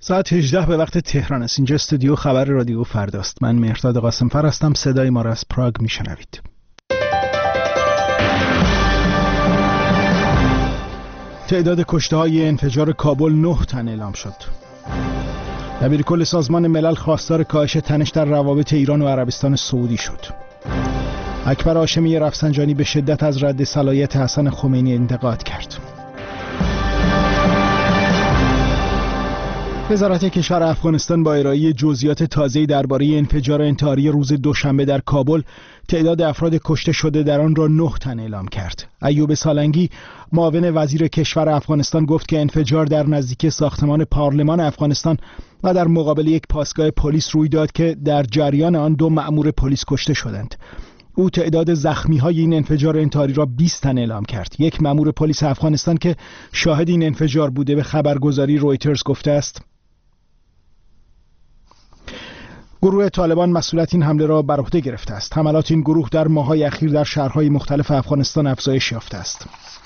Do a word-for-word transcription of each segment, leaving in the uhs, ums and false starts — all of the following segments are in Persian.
ساعت هجده به وقت تهران است. اینجا استودیو خبر رادیو فرداست. من مهرداد قاسمفر هستم. صدای ما را از پراگ میشنوید. تعداد کشته‌های انفجار کابل نه تن اعلام شد. دبیرکل سازمان ملل خواستار کاهش تنش در روابط ایران و عربستان سعودی شد. اکبر هاشمی رفسنجانی به شدت از رد صلاحیت حسن خمینی انتقاد کرد. وزارت کشور افغانستان با ارائه جزئیات تازه‌ای درباره انفجار انتحاری روز دوشنبه در کابل تعداد افراد کشته شده در آن را نه تن اعلام کرد. ایوب سالنگی معاون وزیر کشور افغانستان گفت که انفجار در نزدیکی ساختمان پارلمان افغانستان و در مقابل یک پاسگاه پلیس روی داد که در جریان آن دو مأمور پلیس کشته شدند. او تعداد زخمی‌های این انفجار انتحاری را بیست تن اعلام کرد. یک مأمور پلیس افغانستان که شاهد این انفجار بوده به خبرگزاری رویترز گفته است گروه طالبان مسئولیت این حمله را بر عهده گرفته است. حملات این گروه در ماه‌های اخیر در شهرهای مختلف افغانستان افزایش یافته است.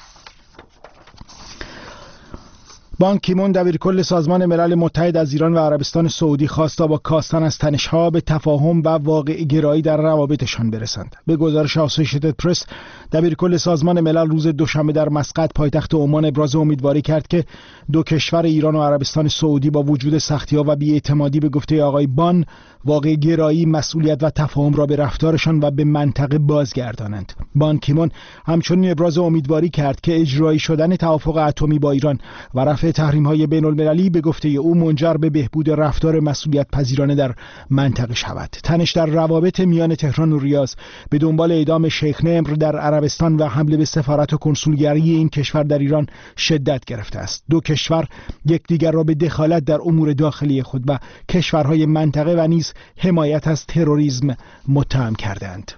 بان کیمون دبیرکل سازمان ملل متحد از ایران و عربستان سعودی خواست تا با کاستن از تنش‌ها به تفاهم و واقع گرایی در روابطشان برسند. به گزارش آسوشیتد پرس، دبیرکل سازمان ملل روز دوشنبه در مسقط پایتخت عمان ابراز امیدواری کرد که دو کشور ایران و عربستان سعودی با وجود سختی‌ها و بی‌اعتمادی به گفته آقای بان واقع گرایی، مسئولیت و تفاهم را به رفتارشان و به منطقه بازگردانند. بان کیمون همچنین ابراز امیدواری کرد که اجرایی شدن توافق اتمی با ایران و رفع تحریم‌های بین‌المللی به گفته او منجر به بهبود رفتار مسئولیت پذیرانه در منطقه شود. تنش در روابط میان تهران و ریاض به دنبال اعدام شیخ نمر در عربستان و حمله به سفارت و کنسولگری این کشور در ایران شدت گرفته است. دو کشور یکدیگر را به دخالت در امور داخلی خود و کشورهای منطقه و نیز حمایت از تروریسم متهم کردند.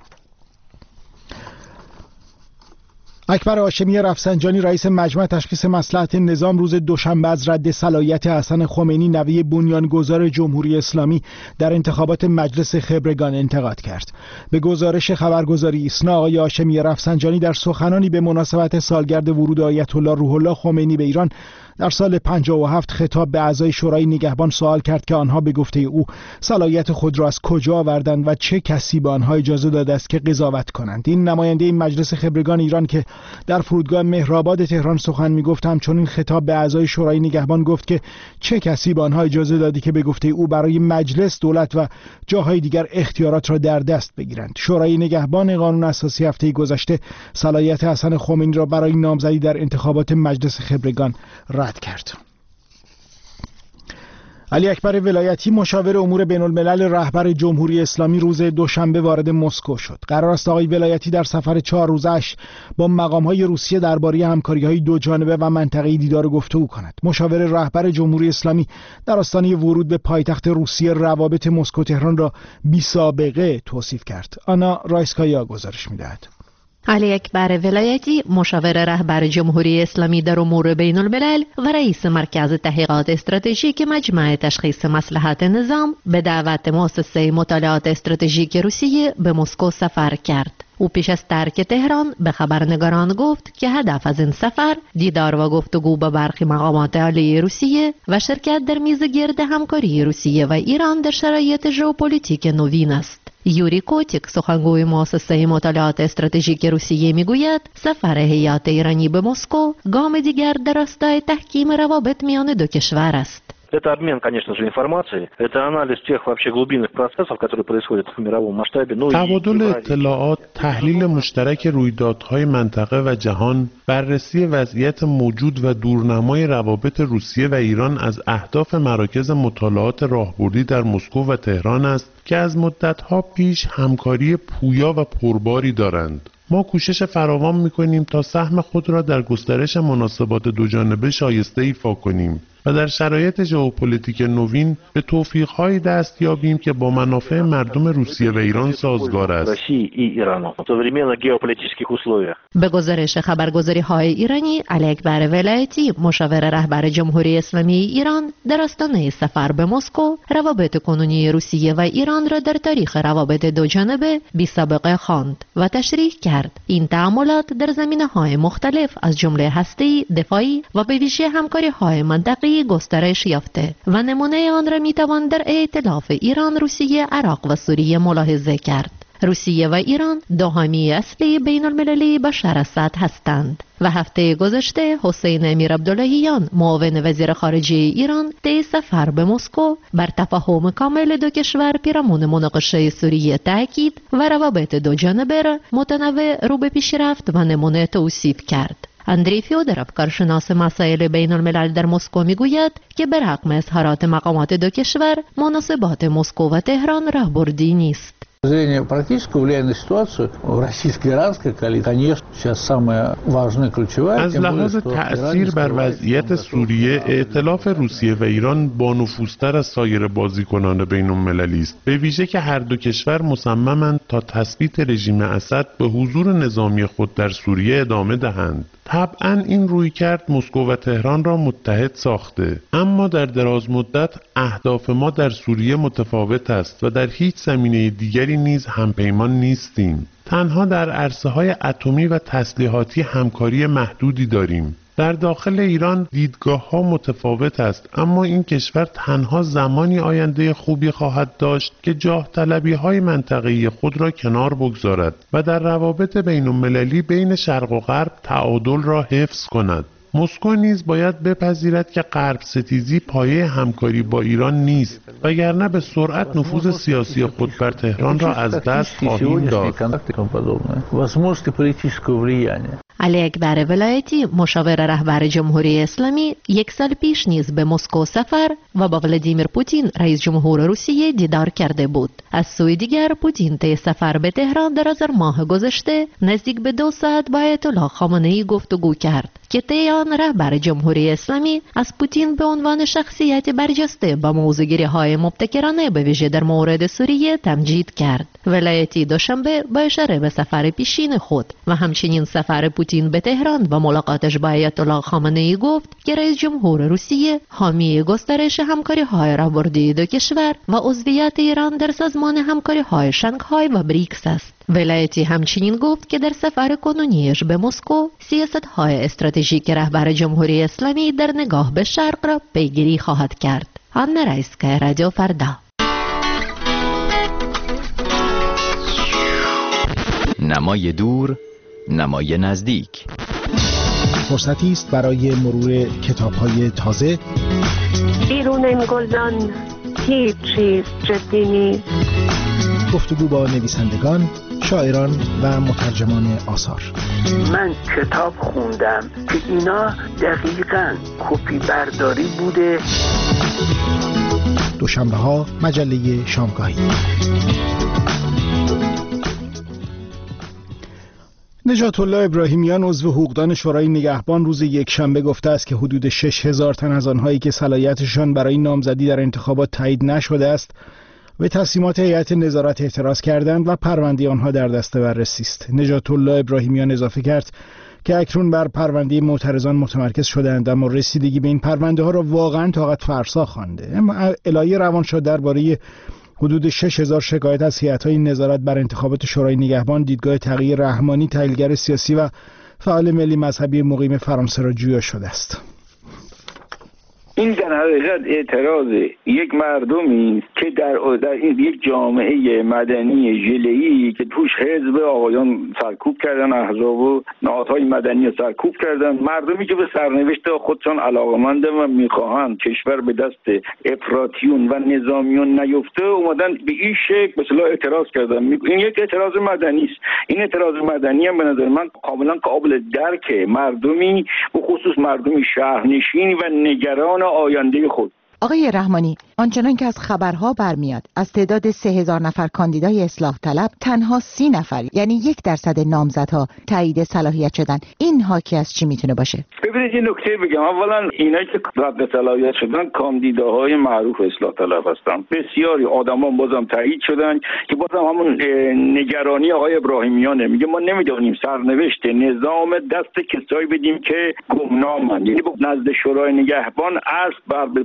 اکبر هاشمی رفسنجانی رئیس مجمع تشخیص مصلحت نظام روز دوشنبه از رد صلاحیت حسن خمینی نوه بنیانگذار جمهوری اسلامی در انتخابات مجلس خبرگان انتقاد کرد. به گزارش خبرگزاری ایسنا، آقای هاشمی رفسنجانی در سخنانی به مناسبت سالگرد ورود آیت الله روح الله خمینی به ایران در سال پنجاه و هفت خطاب به اعضای شورای نگهبان سوال کرد که آنها به گفته او صلاحیت خود را از کجا آوردند و چه کسی به آنها اجازه داده است که قضاوت کنند. این نماینده این مجلس خبرگان ایران که در فرودگاه مهرآباد تهران سخن میگفت همچنین خطاب به اعضای شورای نگهبان گفت که چه کسی به آنها اجازه دادی که به گفته او برای مجلس، دولت و جاهای دیگر اختیارات را در دست بگیرند. شورای نگهبان قانون اساسی هفته گذشته صلاحیت حسن خمینی را برای نامزدی در انتخابات مجلس خبرگان رد کرد. علی اکبر ولایتی مشاور امور بین الملل رهبر جمهوری اسلامی روز دوشنبه وارد مسکو شد. قرار است آقای ولایتی در سفر چهار روزش با مقام‌های روسیه درباره همکاری‌های دو جانبه و منطقه‌ای دیدار و گفتگو کند. مشاور رهبر جمهوری اسلامی در آستانه ورود به پایتخت روسیه روابط مسکو تهران را بی‌سابقه توصیف کرد. آنا رایسکایا گزارش می‌دهد. علی اکبر ولایتی مشاور رهبر جمهوری اسلامی در امور بین الملل و رئیس مرکز تحقیقات استراتژیک مجمع تشخیص مصلحت نظام به دعوت مؤسسه مطالعات استراتژیک روسیه به مسکو سفر کرد. او پیش از ترک تهران به خبرنگاران گفت که هدف از این سفر دیدار و گفتگو با برخی مقامات عالی روسیه و شرکت در میز گرد همکاری روسیه و ایران در شرایط ژئوپلیتیک نوین است. یوری کوتیک سخنگوی مؤسسه مطالعات استراتژیک روسیه میگوید سفر هیئت ایرانی به مسکو گام دیگر در راستای تحکیم روابط میان دو کشور است. Это обмен, конечно же, информацией, это анализ тех вообще глубинных процессов, которые происходят в мировом масштабе. تبادل اطلاعات، تحلیل مشترک رویدادهای منطقه و جهان، بررسی وضعیت موجود و دورنمای روابط روسیه و ایران از اهداف مراکز مطالعات راهبردی در مسکو و تهران است که از مدت‌ها پیش همکاری پویا و پرباری دارند. ما کوشش فراوان می‌کنیم تا سهم خود را در گسترش مناسبات دوجانبه شایسته ایفا کنیم و در شرایط ژئوپلیتیک نوین به توفیق‌های دست یابیم که با منافع مردم روسیه و ایران سازگار است. به گزارش خبرگزاری‌های ایرانی، علی اکبر ولایتی مشاور رهبر جمهوری اسلامی ایران در آستانه سفر به مسکو روابط کنونی روسیه و ایران را در تاریخ روابط دوجانبه بی‌سابقه خواند و تشریح کرد. این تعاملات در زمینه‌های مختلف از جمله هسته‌ای، دفاعی و به ویژه همکاری‌های منطقه‌ای بین‌المللی گسترش یافته و نمونه آن را می‌توان در ائتلاف ایران، روسیه، عراق و سوریه ملاحظه کرد. روسیه و ایران دو حامی اصلی بین المللی بشار اسد هستند و هفته گذشته حسین امیر عبداللهیان معاون وزیر خارجه ایران طی سفر به مسکو بر تفاهم کامل دو کشور پیرامون مناقشه سوریه تاکید و روابط دو جانبه را متنوع رو به پیشرفت و نمونه توصیف کرد. اندری فیودروف، کارشناس مسائل بین الملل در مسکو، میگوید که برغم اظهارات مقامات دو کشور، مناسبات مسکو و تهران راهبردی نیست. зрения практического влияния на ситуацию в российско-иранской коалиции, конечно, сейчас самая важная ключевая. از لحاظ تأثیر بر وضعیت سوریه، ائتلاف روسیه و ایران با نفوذتر از سایر بازیکنان بین المللی است، به ویژه که هر دو کشور مصممند تا تثبیت رژیم اسد به حضور نظامی خود در سوریه ادامه دهند. طبعا این رویکرد مسکو و تهران را متحد ساخته، اما در دراز مدت اهداف ما در سوریه متفاوت است و در هیچ زمینه دیگری نیز همپیمان نیستیم. تنها در عرصه‌های اتمی و تسلیحاتی همکاری محدودی داریم. در داخل ایران دیدگاه‌ها متفاوت است، اما این کشور تنها زمانی آینده خوبی خواهد داشت که جاه طلبی‌های منطقه‌ای خود را کنار بگذارد و در روابط بین‌المللی بین شرق و غرب تعادل را حفظ کند. مسکو نیز باید بپذیرد که غرب ستیزی پایه همکاری با ایران نیست، وگرنه به سرعت نفوذ سیاسی خود بر تهران را از دست خواهیم داد. علی اکبر ولایتی، مشاور رهبر جمهوری اسلامی، یک سال پیش نیز به مسکو سفر و با ولادیمیر پوتین رئیس جمهور روسیه دیدار کرده بود. از سوی دیگر پوتین طی سفر به تهران در آذر ماه گذشته نزدیک به دو ساعت با آیت الله خامنه‌ای گفتگو کرد که طی آن رهبر جمهوری اسلامی از پوتین به عنوان شخصیت برجسته با موضوعگیری‌های مبتکرانه به ویژه در مورد سوریه تمجید کرد. ولایتی دوشنبه با اشاره به سفر پیشین خود و همچنین سفر پوتین به تهران و ملاقاتش با آیت الله خامنه‌ای گفت که رئیس جمهور روسیه حامی گسترش همکاری‌های راهبردی دو کشور و عضویت ایران در سازمان همکاری‌های شانگهای و بریکس است. ولایتی همچنین گفت که در سفر کنونیش به مسکو سیاست‌های استراتژیک رهبر جمهوری اسلامی در نگاه به شرق را پیگیری خواهد کرد. آن رئیس‌گاه رادیو فردا. نمای دور، نمای نزدیک. فرصتی است برای مرور کتاب‌های تازه. بیرون این گلدان هیچ چیز جدی نیست. گفتگو با نویسندگان، شاعران و مترجمان آثار. من کتاب خوندم که اینا دقیقاً کپی برداری بوده. دوشنبه ها مجله شامگاهی. نجات الله ابراهیمیان، عضو حقوقدان شورای نگهبان، روز یکشنبه گفته است که حدود شش هزار تن از آنهایی که صلاحیتشان برای نامزدی در انتخابات تایید نشده است به تصمیمات هیئت نظارت اعتراض کردند و پرونده آنها در دست بررسی است. نجات الله ابراهیمیان اضافه کرد که اکنون بر پرونده معترضان متمرکز شدند، اما رسیدگی به این پرونده ها را واقعا طاقت فرسا خوانده. اما اعلایه روانشاد درباره حدود شش هزار شکایت از هیئت‌های نظارت بر انتخابات شورای نگهبان، دیدگاه تغییر رحمانی، تحلیلگر سیاسی و فعال ملی مذهبی مقیم فرانسه را جویا شده است. این در حقیقت اعتراض یک مردمی که در در این یک جامعه مدنی ژله‌ای که توش حزب آقایان سرکوب کردن، احزاب و نهادهای مدنی سرکوب کردن، مردمی که به سرنوشت خودشان علاقه‌مندن و میخواهند کشور به دست افراطیون و نظامیون نیفته، اومدن به این شکل به اصطلاح اعتراض کردن. این یک اعتراض مدنی است. این اعتراض مدنی هم به نظر من کاملا قابل درکه. مردمی به خصوص مردمی شهرنشین و نگران آینده خود. آقای رحمانی، آنچنان که از خبرها برمیاد از تعداد سه هزار نفر کاندیدای اصلاح طلب تنها سی نفر، یعنی یک درصد نامزدها تایید صلاحیت شدن. این حاکی از چی میتونه باشه؟ ببینید این نکته بگم. اولا اینایی که رد صلاحیت شدن کاندیداهای معروف اصلاح طلب هستن. بسیاری آدما بازم تایید شدن که بازم همون نگرانی آقای ابراهیمیانه. میگه ما نمیدونیم سرنوشت نظام دست کسایی بدیم که گمنامن، یعنی نزد شورای نگهبان اصل بر برای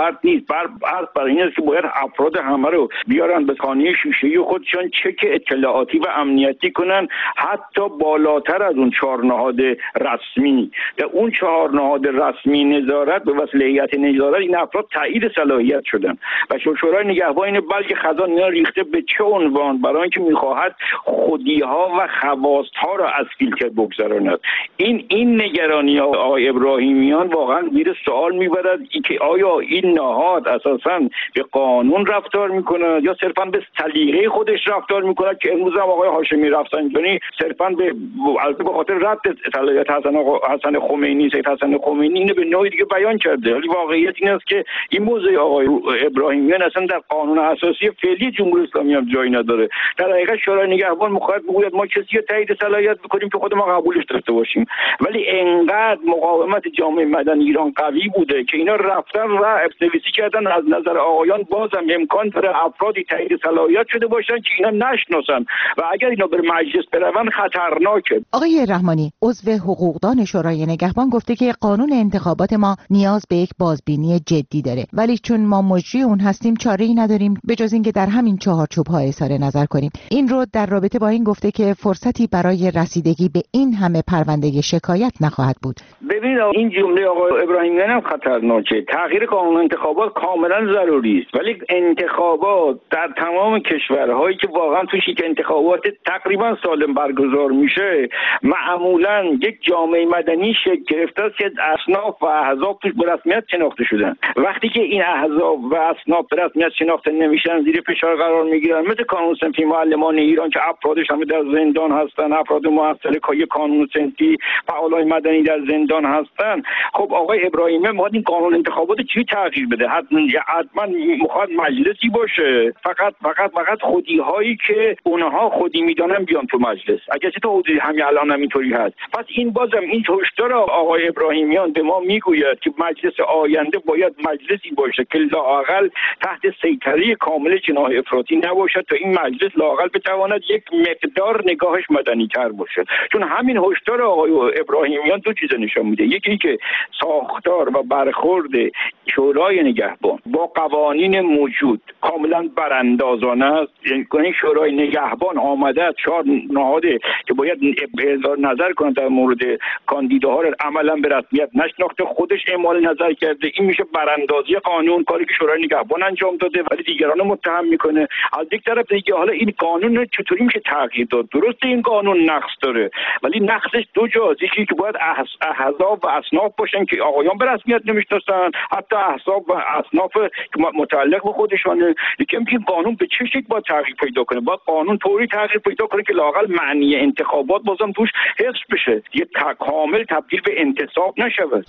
راحت نیست. بر از برای این است که باید افراد همه رو بیارن به خانه شیشه‌ای خودشان چک اطلاعاتی و امنیتی کنن، حتی بالاتر از اون چهار نهاد رسمی. در اون چهار نهاد رسمی نظارت به وسیله هیئت نظارت این افراد تایید صلاحیت شدن و شورای نگهبان اینه بلکه خزان اینا ریخته به چه عنوان؟ برای اینکه میخواهد خودی‌ها و خواست‌ها را از فیلتر بگذراند. این این نگرانی آقای ابراهیمیان واقعا زیر سوال میبرد که آیا این نهاد اساساً به قانون رفتار میکنه یا صرفاً به سلیقه خودش رفتار میکنه که امروز هم آقای هاشمی رفسنجانی صرفاً به البته به خاطر رد صلاحیت حسن حسن خمینی سید حسن خمینی اینو به نوعی دیگه بیان کرده. ولی واقعیت این است که این موضوع آقای ابراهیمیان اصلا در قانون اساسی فعلی جمهوری اسلامی هم جایی نداره. در حقیقت شورای نگهبان میخواد بگوید ما کسی رو تایید صلاحیت بکنیم که خود ما قبولش داشته باشیم، ولی انقدر مقاومت جامعه مدنی ایران قوی بوده که اینا رفتن و ابتویسی کردن. از نظر آقایان بازم امکان داره افرادی تایید صلاحیت شده باشن که اینا نشناسن و اگر اینا بر مجلس برون خطرناکه. آقای رحمانی عضو حقوقدان شورای نگهبان گفته که قانون انتخابات ما نیاز به یک بازبینی جدی داره، ولی چون ما مجری اون هستیم چاره‌ای نداریم به جز اینکه در همین چهارچوب‌ها اظهار نظر کنیم. این رو در رابطه با این گفته که فرصتی برای رسیدگی به این همه پرونده شکایت نخواهد بود. ببینید این جمله آقای ابراهیمیان هم خطرناکه. تغییر قانون انتخابات کاملا ضروری است، ولی انتخابات در تمام کشورهایی که واقعا توش یک انتخابات تقریبا سالم برگزار میشه معمولا یک جامعه مدنی شکل گرفته است که اصناف و احزاب توش به رسمیت شناخته شدن. وقتی که این احزاب و اصناف به رسمیت شناخته نمیشن زیر فشار قرار میگیرن، مثل قانون صنفی معلمان ایران که افرادش همه در زندان هستن، افراد مؤثر کاری قانون صنفی فعالای مدنی در زندان هستن. خب آقای ابراهیمی میخواد این قانون انتخابات چی تغییر بده؟ حتما میخواد مجلسی باشه، فقط فقط فقط خودی هایی که اونها خودی میدونن بیان تو مجلس. اگه چه تو همین الان هم اینطوری هست. پس این بازم این هشدار آقای ابراهیمیان به ما میگوید که مجلس آینده باید مجلسی باشه که لااقل تحت سیطره کامل جناح افراطی نباشد تا این مجلس لااقل بتواند یک مقدار نگاهش مدنی تر باشه. چون همین هشدار آقای ابراهیمیان دو چیز نشون میده. یکی که ساختار و برخورد شورای نگهبان با قوانین موجود کاملا براندازانه است. یعنی شورای نگهبان آمده از چهار نهاده که باید اظهار نظر کنه در مورد کاندیداها رو عملا به رسمیت نشناخته، خودش اعمال نظر کرده. این میشه براندازی قانون، کاری که شورای نگهبان انجام داده ولی دیگران رو متهم میکنه. از یک طرف دیگه حالا این قانون چطوری میشه تغییر داد؟ درسته این قانون نقص داره ولی نقصش دو جاست. یکی که باید احزاب و اصناف باشن که آقایان به رسمیت نمیشناسن، حتی احزاب و اصناف که متعلق به خودشانه. لیکن این قانون به چه شکل باید تغییر پیدا کنه؟ باید قانون طوری تغییر پیدا کنه که لااقل معنی انتخابات بازم توش حفظ بشه، یه کامل تبدیل به انتصاب نشود.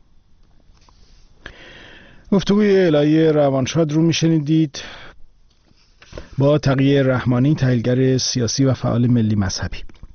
گفتگوی الهی روانشاد رو میشنیدید با تقی رحمانی، تحلیلگر سیاسی و فعال ملی مذهبی.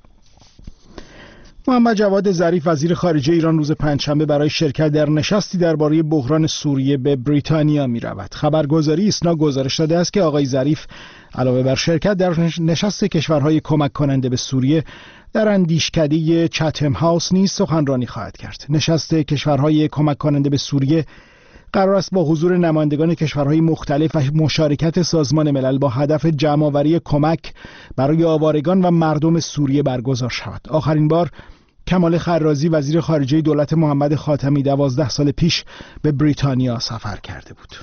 محمد جواد ظریف وزیر خارجه ایران روز پنجشنبه برای شرکت در نشستی درباره بحران سوریه به بریتانیا می رود. خبرگزاری ایسنا گزارش داده است که آقای ظریف علاوه بر شرکت در نشست کشورهای کمک کننده به سوریه در اندیشکده چتم هاوس نیز سخنرانی خواهد کرد. نشست کشورهای کمک کننده به سوریه قرار است با حضور نمایندگان کشورهای مختلف و مشارکت سازمان ملل با هدف جمع‌آوری کمک برای آوارگان و مردم سوریه برگزار شود. آخرین بار کمال خرازی وزیر خارجه دولت محمد خاتمی دوازده سال پیش به بریتانیا سفر کرده بود.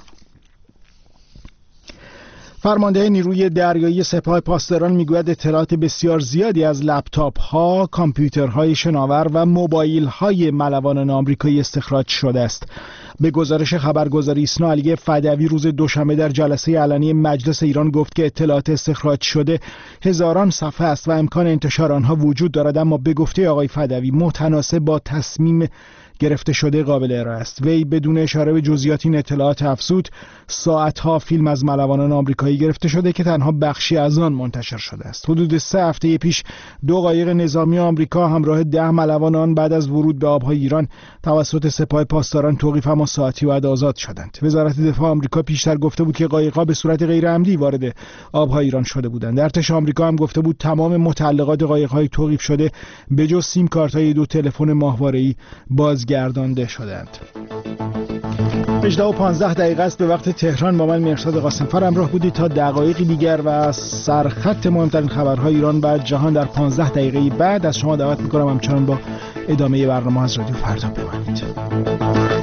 فرمانده نیروی دریایی سپاه پاسداران میگوید اطلاعات بسیار زیادی از لپتاپ ها، کامپیوترهای شناور و موبایل های ملوانان آمریکایی استخراج شده است. به گزارش خبرگزاری ایسنا، علی فدوی روز دوشنبه در جلسه علنی مجلس ایران گفت که اطلاعات استخراج شده هزاران صفحه است و امکان انتشار آنها وجود دارد، اما به گفته آقای فدوی متناسب با تصمیم گرفته شده قابل ارائه است. وی بدون اشاره به جزئیات این اطلاعات افزود ساعتها فیلم از ملوانان آمریکایی گرفته شده که تنها بخشی از آن منتشر شده است. حدود سه هفته پیش دو قایق نظامی آمریکا همراه ده ملوان آن بعد از ورود به آبهای ایران توسط سپاه پاسداران توقیف اما ساعتی بعد آزاد شدند. وزارت دفاع آمریکا پیشتر گفته بود که قایق‌ها به صورت غیر عمدی وارد آبهای ایران شده بودند. ارتش آمریکا هم گفته بود تمام متعلقات قایق‌های توقیف شده به جز سیم کارت‌های دو تلفن ماهواره‌ای باز گردانده شدند. هجده و پانزده دقیقه است به وقت تهران. با من مرشد قاسمفر همراه بودید تا دقایقی دیگر و سرخط مهمترین خبرهای ایران و جهان در پانزده دقیقه بعد از شما دعوت می‌کنم همچنان با ادامه برنامه از رادیو فردا بمانید.